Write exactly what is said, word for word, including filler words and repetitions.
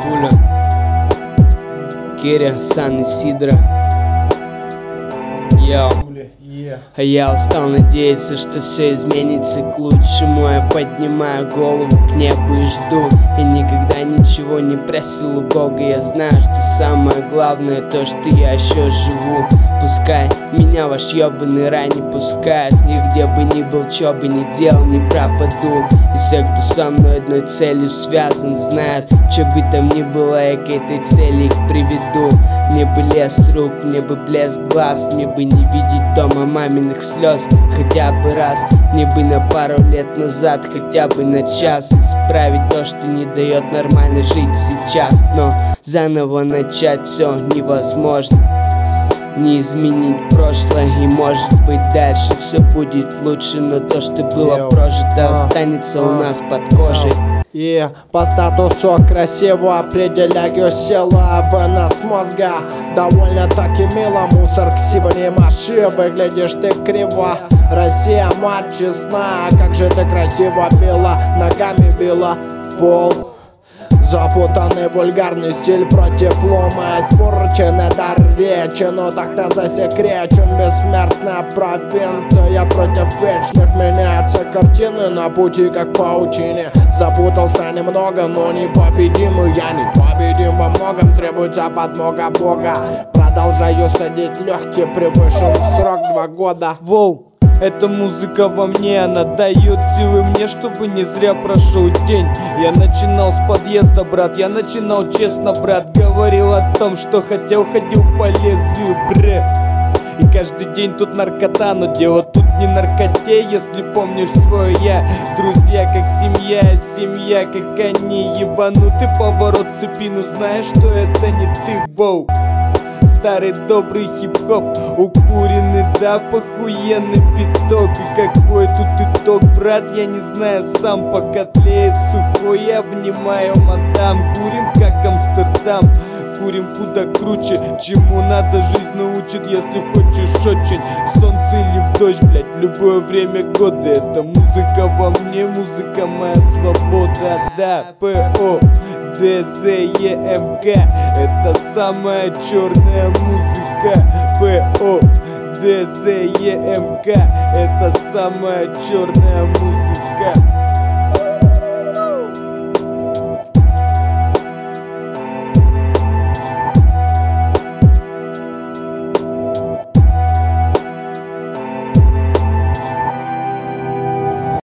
Пуля, Керя, Сан Исидро. Йоу. А я устал надеяться, что все изменится к лучшему. Я поднимаю голову к небу и жду. И никогда ничего не просил у Бога. Я знаю, что самое главное то, что я еще живу. Пускай меня ваш ебаный рай не пускает. И где бы ни был, чё бы ни делал, не пропаду. И все, кто со мной одной целью связан, знают, чё бы там ни было, я к этой цели их приведу. Мне бы лес рук, мне бы блеск глаз, мне бы не видеть дома маминых слез хотя бы раз. Мне бы на пару лет назад, хотя бы на час, исправить то, что не дает нормально жить сейчас. Но заново начать все невозможно. Не изменить прошлое, и может быть дальше все будет лучше. Но то, что было прожито, останется у нас под кожей. И по статусу красиво определяю силу вынос мозга. Довольно-таки мило, мусор к сивой маши. Выглядишь ты криво, Россия, мать честная. Как же ты красиво била, ногами била в пол. Запутанный вульгарный стиль против лома. Испорченный дар речи, но так-то засекречен. Бессмертная провинция против вечных. Меняются картины на пути, как в паутине. Запутался немного, но непобедимый. Я непобедим во многом, требуется подмога Бога. Продолжаю садить легкие, превышен срок два года. Воу! Эта музыка во мне, она дает силы мне, чтобы не зря прошел день. Я начинал с подъезда, брат, я начинал честно, брат. Говорил о том, что хотел, ходил по лезвию, бре. И каждый день тут наркота, но дело тут не наркоте, если помнишь свое я. Друзья как семья, семья как они. Ебанутый поворот цепи, ну знаешь, что это не ты, воу. Старый добрый хип-хоп, укуренный, да, похуенный биток. И какой тут итог, брат, я не знаю сам. Пока тлеет сухой, я обнимаю мадам. Курим как Амстердам, курим куда круче. Чему надо жизнь научит, если хочешь очень. В солнце или в дождь, блять, в любое время года. Это музыка во мне, музыка моя свобода. Да, ПО Д З Е М К, это самая черная музыка. ПО Д З Е М К, это самая черная музыка.